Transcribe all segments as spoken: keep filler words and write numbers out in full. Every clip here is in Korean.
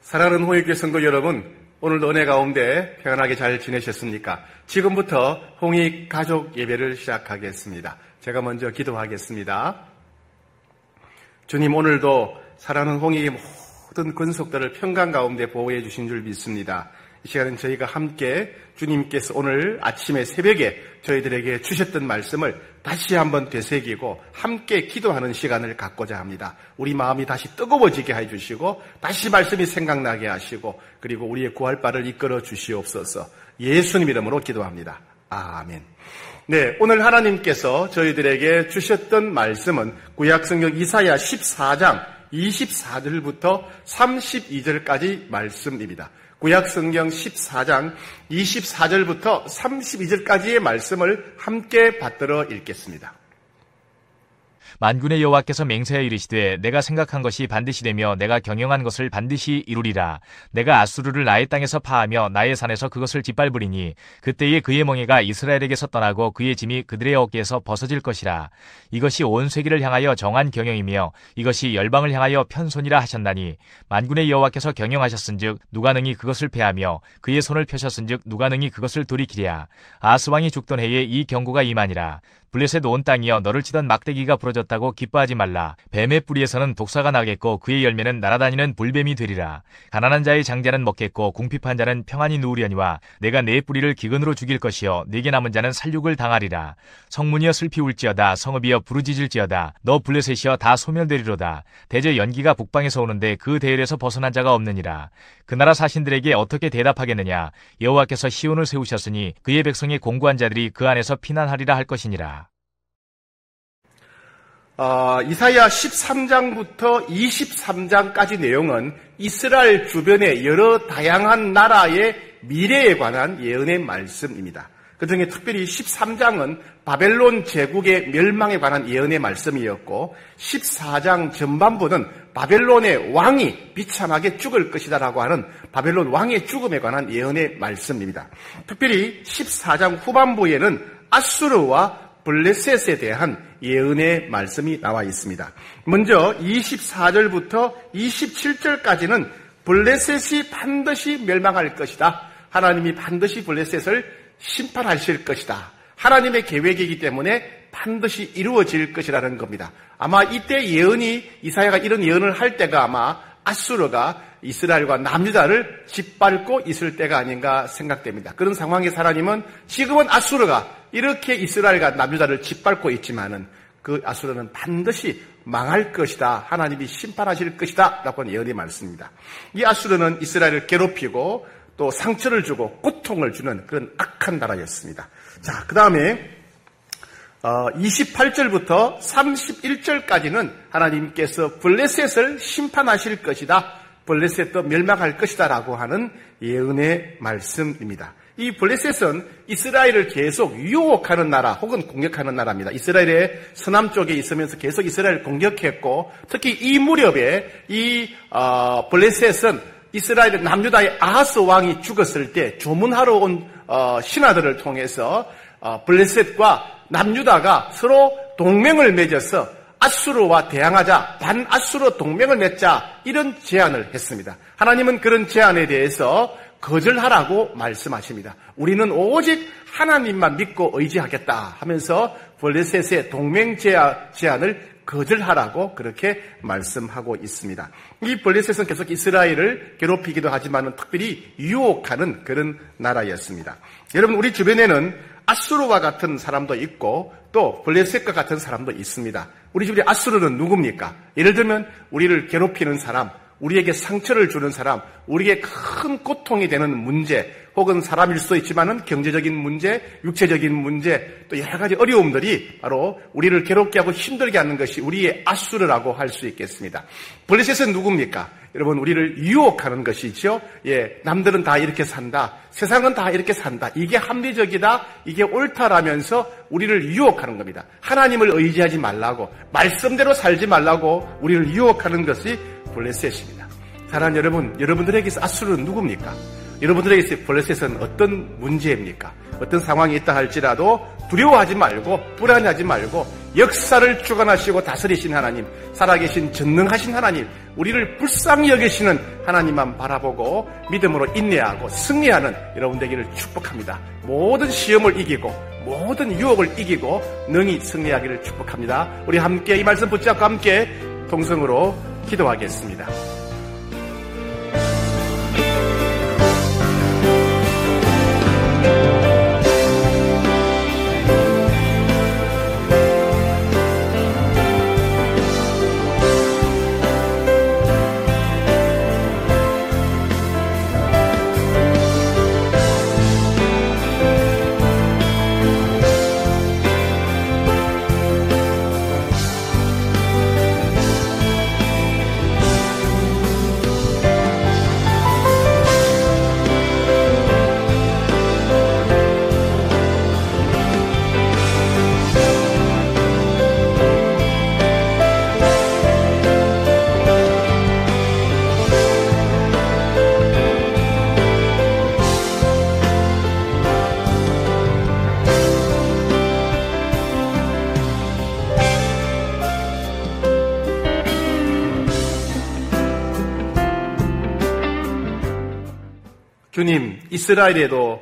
사랑하는 홍익교회 성도 여러분, 오늘도 은혜 가운데 평안하게 잘 지내셨습니까? 지금부터 홍익 가족 예배를 시작하겠습니다. 제가 먼저 기도하겠습니다. 주님, 오늘도 사랑하는 홍익의 모든 권속들을 평강 가운데 보호해 주신 줄 믿습니다. 이 시간은 저희가 함께 주님께서 오늘 아침에 새벽에 저희들에게 주셨던 말씀을 다시 한번 되새기고 함께 기도하는 시간을 갖고자 합니다. 우리 마음이 다시 뜨거워지게 해주시고 다시 말씀이 생각나게 하시고 그리고 우리의 구할 바를 이끌어 주시옵소서. 예수님 이름으로 기도합니다. 아멘. 네, 오늘 하나님께서 저희들에게 주셨던 말씀은 구약성경 이사야 십사 장 이십사 절부터 삼십이 절까지 말씀입니다. 구약성경 십사 장 이십사 절부터 삼십이 절까지의 말씀을 함께 받들어 읽겠습니다. 만군의 여호와께서 맹세하여 이르시되 내가 생각한 것이 반드시 되며 내가 경영한 것을 반드시 이루리라. 내가 아수르를 나의 땅에서 파하며 나의 산에서 그것을 짓밟으리니 그때에 그의 멍에가 이스라엘에게서 떠나고 그의 짐이 그들의 어깨에서 벗어질 것이라. 이것이 온 세계를 향하여 정한 경영이며 이것이 열방을 향하여 편손이라 하셨나니 만군의 여호와께서 경영하셨은즉 누가 능히 그것을 패하며 그의 손을 펴셨은즉 누가 능히 그것을 돌이키랴. 아스 왕이 죽던 해에 이 경고가 임하니라. 블레셋 온 땅이여 너를 치던 막대기가 부러졌다고 기뻐하지 말라. 뱀의 뿌리에서는 독사가 나겠고 그의 열매는 날아다니는 불뱀이 되리라. 가난한 자의 장자는 먹겠고 궁핍한 자는 평안히 누우려니와 내가 네 뿌리를 기근으로 죽일 것이요 네게 남은 자는 살육을 당하리라. 성문이여 슬피 울지어다. 성읍이여 부르짖을지어다. 너 블레셋이여 다 소멸되리로다. 대저 연기가 북방에서 오는데 그 대열에서 벗어난 자가 없느니라. 그 나라 사신들에게 어떻게 대답하겠느냐. 여호와께서 시온을 세우셨으니 그의 백성의 공고한 자들이 그 안에서 피난하리라 할 것이니라. 어, 이사야 십삼 장부터 이십삼 장까지 내용은 이스라엘 주변의 여러 다양한 나라의 미래에 관한 예언의 말씀입니다. 그중에 특별히 십삼 장은 바벨론 제국의 멸망에 관한 예언의 말씀이었고 십사 장 전반부는 바벨론의 왕이 비참하게 죽을 것이다라고 하는 바벨론 왕의 죽음에 관한 예언의 말씀입니다. 특별히 십사 장 후반부에는 아수르와 블레셋에 대한 예언의 말씀이 나와 있습니다. 먼저 이십사 절부터 이십칠 절까지는 블레셋이 반드시 멸망할 것이다. 하나님이 반드시 블레셋을 심판하실 것이다. 하나님의 계획이기 때문에 반드시 이루어질 것이라는 겁니다. 아마 이때 예언이 이사야가 이런 예언을 할 때가 아마 아수르가 이스라엘과 남유다를 짓밟고 있을 때가 아닌가 생각됩니다. 그런 상황에서 하나님은 지금은 아수르가 이렇게 이스라엘과 남유다를 짓밟고 있지만은 그 아수르는 반드시 망할 것이다. 하나님이 심판하실 것이다. 라고 하는 예언의 말씀입니다. 이 아수르는 이스라엘을 괴롭히고 또 상처를 주고 고통을 주는 그런 악한 나라였습니다. 자, 그 다음에 이십팔 절부터 삼십일 절까지는 하나님께서 블레셋을 심판하실 것이다. 블레셋도 멸망할 것이다 라고 하는 예언의 말씀입니다. 이 블레셋은 이스라엘을 계속 유혹하는 나라 혹은 공격하는 나라입니다. 이스라엘의 서남 쪽에 있으면서 계속 이스라엘을 공격했고 특히 이 무렵에 이 어, 블레셋은 이스라엘의 남유다의 아하스 왕이 죽었을 때 조문하러 온 어, 신하들을 통해서 어, 블레셋과 남유다가 서로 동맹을 맺어서 아수르와 대항하자, 반아수르 동맹을 맺자 이런 제안을 했습니다. 하나님은 그런 제안에 대해서 거절하라고 말씀하십니다. 우리는 오직 하나님만 믿고 의지하겠다 하면서 블레셋의 동맹 제안을 거절하라고 그렇게 말씀하고 있습니다. 이 블레셋은 계속 이스라엘을 괴롭히기도 하지만 특별히 유혹하는 그런 나라였습니다. 여러분, 우리 주변에는 아수르와 같은 사람도 있고 또 블레셋과 같은 사람도 있습니다. 우리 주변에 아수르는 누굽니까? 예를 들면 우리를 괴롭히는 사람, 우리에게 상처를 주는 사람, 우리에게 큰 고통이 되는 문제, 혹은 사람일 수도 있지만은 경제적인 문제, 육체적인 문제, 또 여러 가지 어려움들이 바로 우리를 괴롭게 하고 힘들게 하는 것이 우리의 아수르라고 할 수 있겠습니다. 블레셋은 누굽니까? 여러분, 우리를 유혹하는 것이죠. 예, 남들은 다 이렇게 산다. 세상은 다 이렇게 산다. 이게 합리적이다. 이게 옳다라면서 우리를 유혹하는 겁니다. 하나님을 의지하지 말라고, 말씀대로 살지 말라고 우리를 유혹하는 것이 블레셋입니다. 사랑하는 여러분, 여러분들에게서 아수르는 누굽니까? 여러분들에게 블레셋은 어떤 문제입니까? 어떤 상황이 있다 할지라도 두려워하지 말고 불안하지 말고 역사를 주관하시고 다스리신 하나님, 살아계신 전능하신 하나님, 우리를 불쌍히 여기시는 하나님만 바라보고 믿음으로 인내하고 승리하는 여러분 되기를 축복합니다. 모든 시험을 이기고 모든 유혹을 이기고 능히 승리하기를 축복합니다. 우리 함께 이 말씀 붙잡고 함께 동성으로 기도하겠습니다. 주님, 이스라엘에도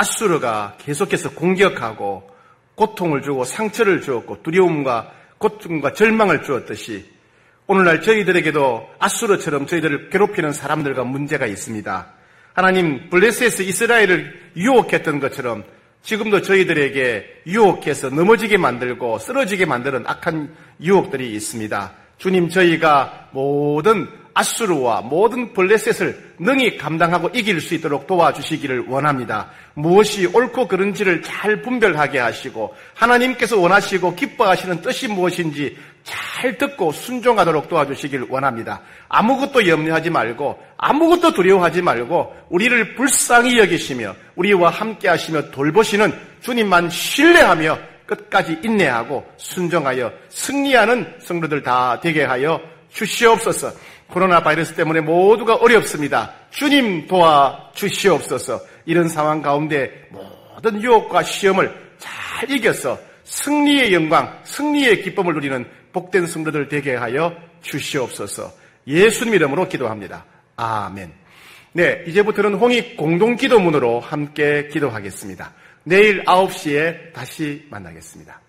아수르가 계속해서 공격하고 고통을 주고 상처를 주었고 두려움과 고통과 절망을 주었듯이 오늘날 저희들에게도 아수르처럼 저희들을 괴롭히는 사람들과 문제가 있습니다. 하나님, 블레셋에서 이스라엘을 유혹했던 것처럼 지금도 저희들에게 유혹해서 넘어지게 만들고 쓰러지게 만드는 악한 유혹들이 있습니다. 주님, 저희가 모든 아수르와 모든 블레셋을 능히 감당하고 이길 수 있도록 도와주시기를 원합니다. 무엇이 옳고 그른지를 잘 분별하게 하시고 하나님께서 원하시고 기뻐하시는 뜻이 무엇인지 잘 듣고 순종하도록 도와주시기를 원합니다. 아무것도 염려하지 말고 아무것도 두려워하지 말고 우리를 불쌍히 여기시며 우리와 함께 하시며 돌보시는 주님만 신뢰하며 끝까지 인내하고 순종하여 승리하는 성도들 다 되게 하여 주시옵소서. 코로나 바이러스 때문에 모두가 어렵습니다. 주님 도와주시옵소서. 이런 상황 가운데 모든 유혹과 시험을 잘 이겨서 승리의 영광, 승리의 기쁨을 누리는 복된 성도들 되게 하여 주시옵소서. 예수님 이름으로 기도합니다. 아멘. 네, 이제부터는 홍익 공동기도문으로 함께 기도하겠습니다. 내일 아홉 시에 다시 만나겠습니다.